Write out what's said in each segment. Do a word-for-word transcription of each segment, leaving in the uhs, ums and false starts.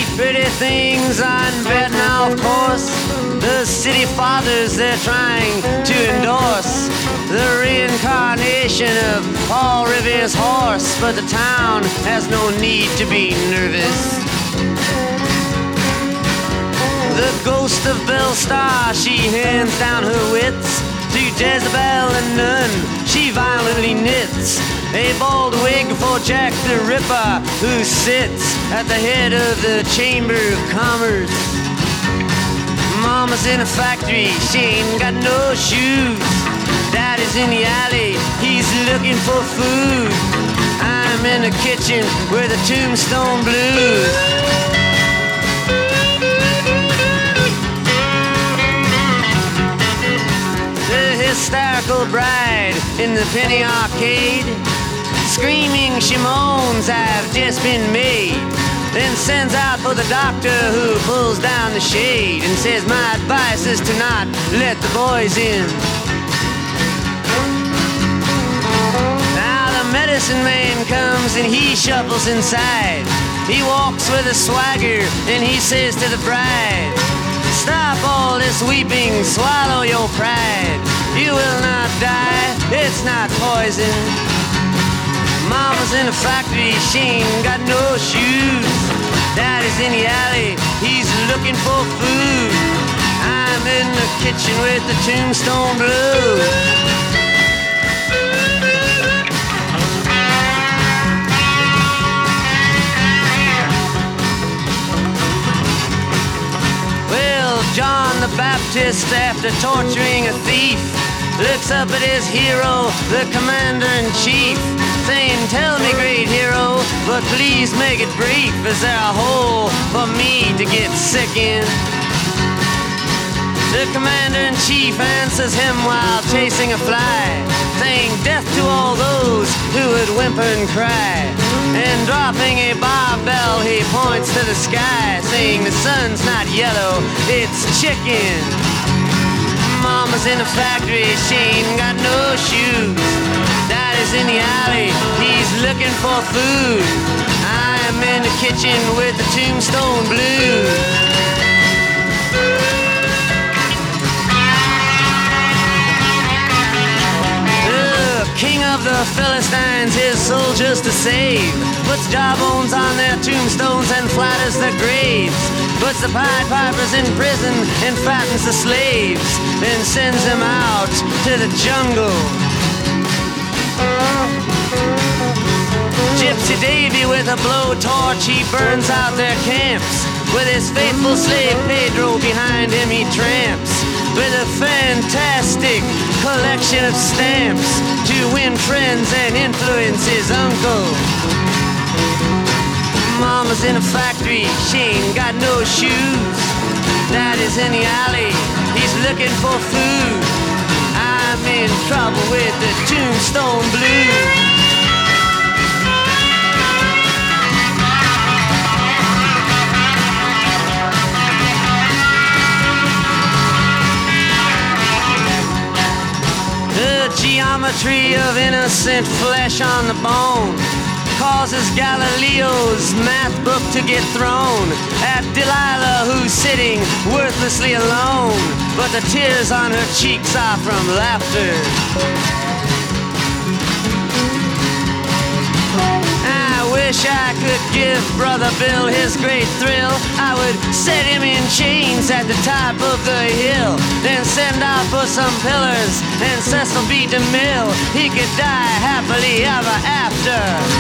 pretty things on betting, of course. The city fathers, they're trying to endorse the reincarnation of Paul Revere's horse, but the town has no need to be nervous. The ghost of Belle Star, she hands down her wits to Jezebel and none she violently knits. A bald wig for Jack the Ripper, who sits at the head of the Chamber of Commerce. Mama's in a factory, she ain't got no shoes. Daddy's in the alley, he's looking for food. I'm in the kitchen with the Tombstone Blues. Hysterical bride in the penny arcade, screaming she moans, I've just been made. Then sends out for the doctor, who pulls down the shade and says, my advice is to not let the boys in. Now the medicine man comes and he shuffles inside. He walks with a swagger and he says to the bride, stop all this weeping, swallow your pride. You will not die, it's not poison. Mama's in a factory, she ain't got no shoes. Daddy's in the alley, he's looking for food. I'm in the kitchen with the Tombstone Blues. Well, John the Baptist, after torturing a thief, looks up at his hero, the commander-in-chief, saying, tell me, great hero, but please make it brief. Is there a hole for me to get sick in? The commander-in-chief answers him while chasing a fly, saying, death to all those who would whimper and cry. And dropping a barbell, he points to the sky, saying, the sun's not yellow, it's chicken. Mama's in a factory, she ain't got no shoes. Daddy's in the alley, he's looking for food. I'm in the kitchen with the Tombstone Blues. King of the Philistines, his soldiers to save, puts jawbones on their tombstones and flatters their graves, puts the Pied Pipers in prison and fattens the slaves, then sends them out to the jungle. Gypsy Davy with a blowtorch, he burns out their camps. With his faithful slave Pedro behind him he tramps, with a fantastic collection of stamps to win friends and influence his uncle. Mama's in a factory, she ain't got no shoes. Daddy's in the alley, he's looking for food. I'm in trouble with the Tombstone Blues. The geometry of innocent flesh on the bone causes Galileo's math book to get thrown at Delilah, who's sitting worthlessly alone, but the tears on her cheeks are from laughter. I wish I could give Brother Bill his great thrill. I would set him in chains at the top of the hill, then send out for some pillars and Cecil B. DeMille. He could die happily ever after.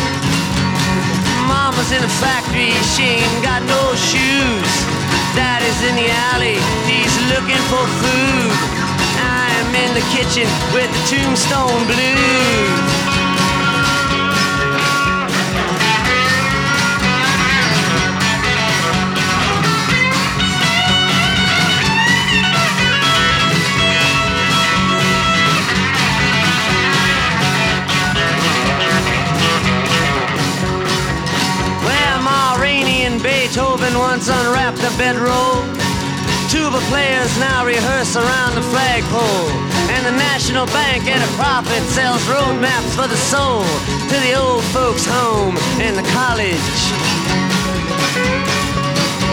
Mama's in a factory, she ain't got no shoes. Daddy's in the alley, he's looking for food. I'm in the kitchen with the Tombstone Blues. Beethoven once unwrapped a bedroll. Tuba players now rehearse around the flagpole. And the National Bank at a profit sells road maps for the soul to the old folks' home and the college.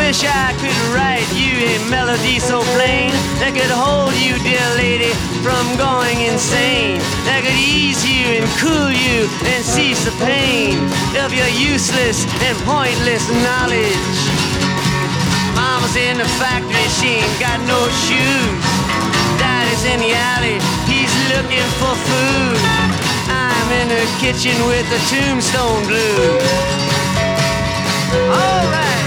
wish I could write you a melody so plain that could hold you, dear lady, from going insane, that could ease you and cool you and cease the pain of your useless and pointless knowledge. Mama's in the factory, she ain't got no shoes. Daddy's in the alley, he's looking for food. I'm in the kitchen with the Tombstone Blues. All right.